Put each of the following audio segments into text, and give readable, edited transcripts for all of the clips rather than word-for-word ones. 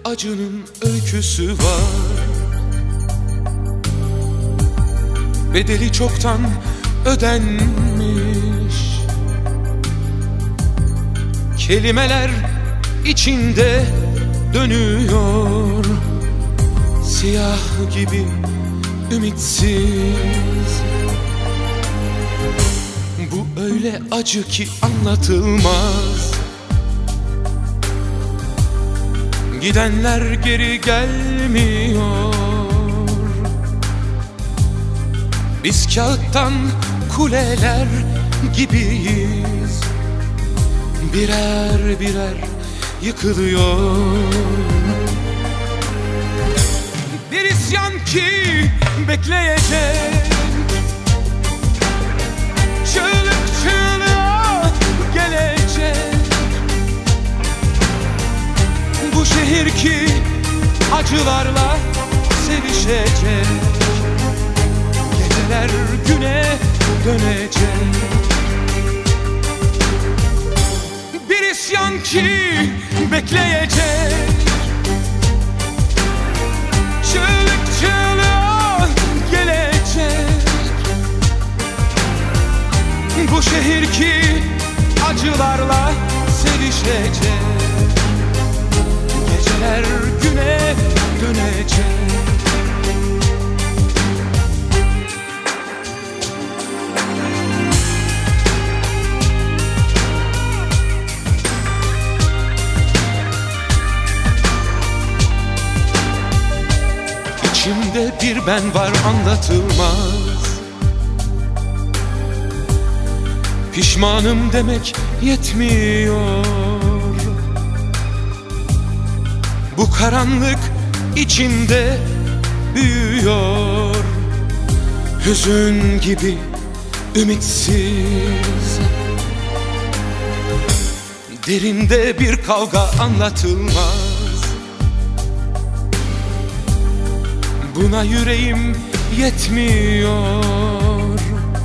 acının öyküsü var. Bedeli çoktan ödenmiş. Kelimeler içinde dönüyor, siyah gibi ümitsiz. Bu öyle acı ki anlatılmaz. Gidenler geri gelmiyor. Biz kağıttan kuleler gibiyiz, birer birer yıkılıyor. Bir isyan ki bekleyecek, çığlık çığlığa gelecek. Bu şehir ki acılarla sevişecek. Geceler güne dönecek. Bir isyan ki bekleyecek, çığlık çığlığa gelecek. Bu şehir ki acılarla sevişecek. Geceler güne dönecek. İçimde bir ben var anlatılmaz. Pişmanım demek yetmiyor. Bu karanlık içimde büyüyor. Hüzün gibi ümitsiz. Derinde bir kavga anlatılmaz. Buna yüreğim yetmiyor.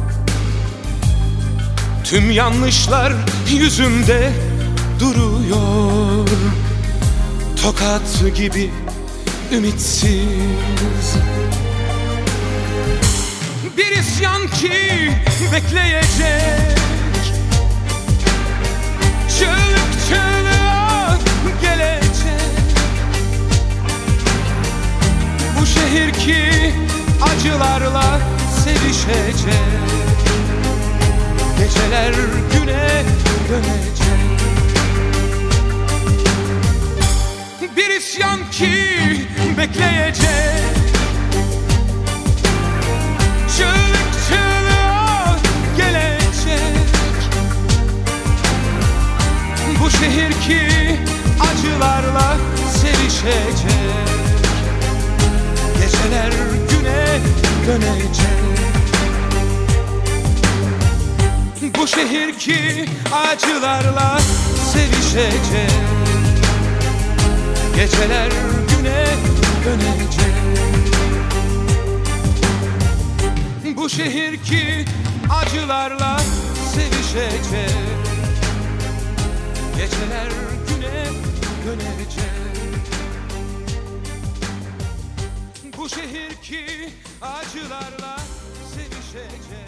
Tüm yanlışlar yüzümde duruyor. Tokat gibi ümitsiz. Bir isyan ki bekleyecek, çığlık çığlığa gelecek. Bu şehir ki acılarla sevişecek. Geceler güne dönecek. Bir isyan ki bekleyecek, çığlık çığlığa gelecek. Bu şehir ki acılarla sevişecek. Geceler güne dönecek. Bu şehir ki acılarla sevişecek. Geceler güne dönecek. Bu şehir ki acılarla sevişecek. Geceler güne dönecek. Bu şehir ki acılarla sevişecek.